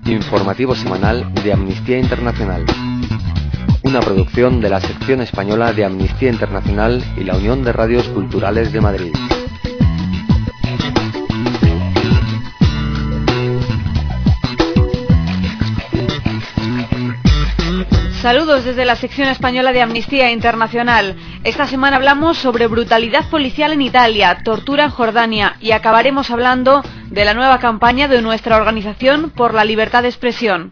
Informativo semanal de Amnistía Internacional. Una producción de la sección española de Amnistía Internacional y la Unión de Radios Culturales de Madrid. Saludos desde la sección española de Amnistía Internacional. Esta semana hablamos sobre brutalidad policial en Italia, tortura en Jordania y acabaremos hablando de la nueva campaña de nuestra organización por la libertad de expresión.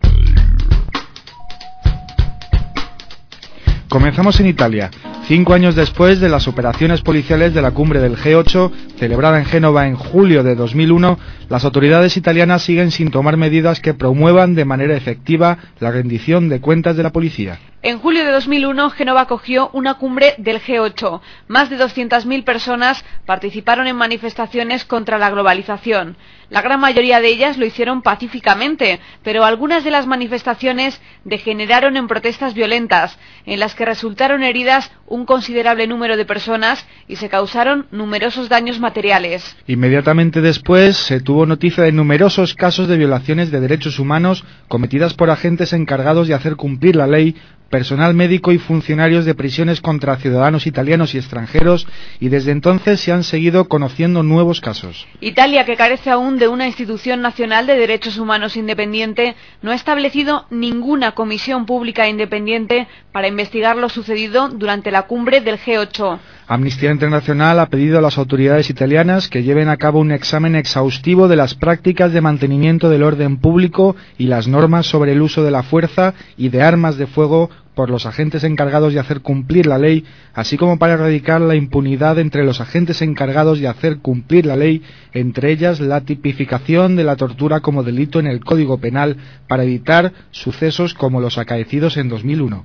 Comenzamos en Italia. 5 años después de las operaciones policiales de la cumbre del G8, celebrada en Génova en julio de 2001, las autoridades italianas siguen sin tomar medidas que promuevan de manera efectiva la rendición de cuentas de la policía. En julio de 2001, Génova acogió una cumbre del G8. Más de 200.000 personas participaron en manifestaciones contra la globalización. La gran mayoría de ellas lo hicieron pacíficamente, pero algunas de las manifestaciones degeneraron en protestas violentas, en las que resultaron heridas un considerable número de personas y se causaron numerosos daños materiales. Inmediatamente después se tuvo noticia de numerosos casos de violaciones de derechos humanos cometidas por agentes encargados de hacer cumplir la ley, personal médico y funcionarios de prisiones contra ciudadanos italianos y extranjeros, y desde entonces se han seguido conociendo nuevos casos. Italia, que carece aún de una institución nacional de derechos humanos independiente, no ha establecido ninguna comisión pública independiente para investigar lo sucedido durante la cumbre del G8. Amnistía Internacional ha pedido a las autoridades italianas que lleven a cabo un examen exhaustivo de las prácticas de mantenimiento del orden público y las normas sobre el uso de la fuerza y de armas de fuego por los agentes encargados de hacer cumplir la ley, así como para erradicar la impunidad entre los agentes encargados de hacer cumplir la ley, entre ellas la tipificación de la tortura como delito en el Código Penal para evitar sucesos como los acaecidos en 2001.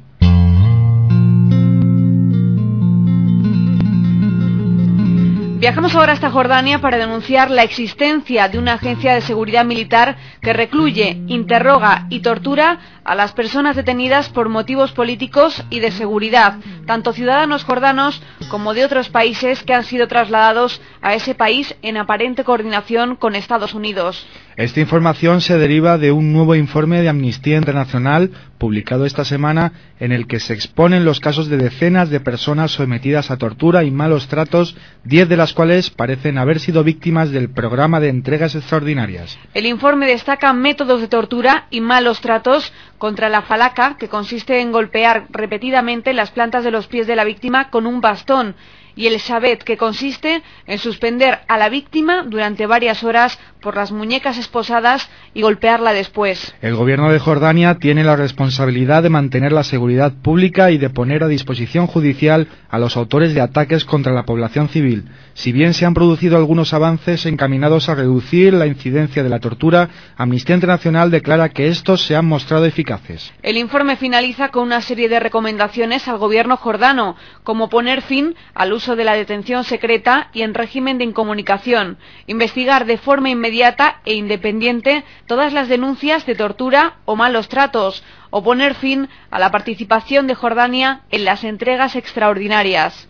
Viajamos ahora hasta Jordania para denunciar la existencia de una agencia de seguridad militar que recluye, interroga y tortura a las personas detenidas por motivos políticos y de seguridad, tanto ciudadanos jordanos como de otros países que han sido trasladados a ese país en aparente coordinación con Estados Unidos. Esta información se deriva de un nuevo informe de Amnistía Internacional publicado esta semana, en el que se exponen los casos de decenas de personas sometidas a tortura y malos tratos, 10 de las cuales parecen haber sido víctimas del programa de entregas extraordinarias. El informe destaca métodos de tortura y malos tratos contra la falaca, que consiste en golpear repetidamente las plantas de los pies de la víctima con un bastón, y el shabet, que consiste en suspender a la víctima durante varias horas por las muñecas esposadas y golpearla después. El gobierno de Jordania tiene la responsabilidad de mantener la seguridad pública y de poner a disposición judicial a los autores de ataques contra la población civil. Si bien se han producido algunos avances encaminados a reducir la incidencia de la tortura, Amnistía Internacional declara que estos se han mostrado eficaces. El informe finaliza con una serie de recomendaciones al gobierno jordano, como poner fin al uso de la detención secreta y en régimen de incomunicación, investigar de forma inmediata e independiente todas las denuncias de tortura o malos tratos, o poner fin a la participación de Jordania en las entregas extraordinarias.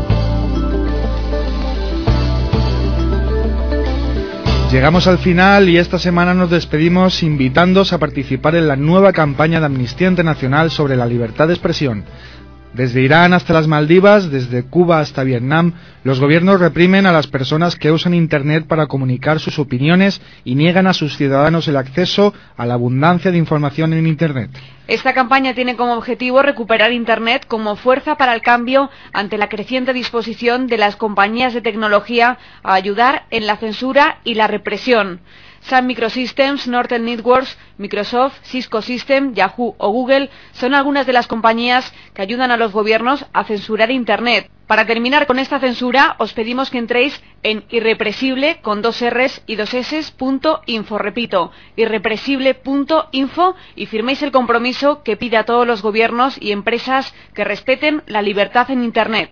Llegamos al final y esta semana nos despedimos invitándoos a participar en la nueva campaña de Amnistía Internacional sobre la libertad de expresión. Desde Irán hasta las Maldivas, desde Cuba hasta Vietnam, los gobiernos reprimen a las personas que usan Internet para comunicar sus opiniones y niegan a sus ciudadanos el acceso a la abundancia de información en Internet. Esta campaña tiene como objetivo recuperar Internet como fuerza para el cambio ante la creciente disposición de las compañías de tecnología a ayudar en la censura y la represión. Sun Microsystems, Nortel Networks, Microsoft, Cisco Systems, Yahoo o Google son algunas de las compañías que ayudan a los gobiernos a censurar Internet. Para terminar con esta censura, os pedimos que entréis en irrepresible, con 2 R's y 2 S's.info, repito, irrepresible.info, y firméis el compromiso que pide a todos los gobiernos y empresas que respeten la libertad en Internet.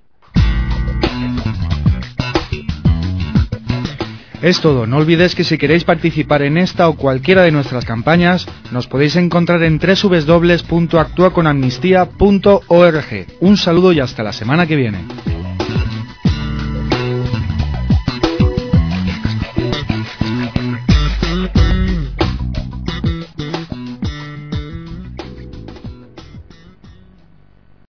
Es todo, no olvidéis que si queréis participar en esta o cualquiera de nuestras campañas, nos podéis encontrar en www.actuaconamnistía.org. Un saludo y hasta la semana que viene.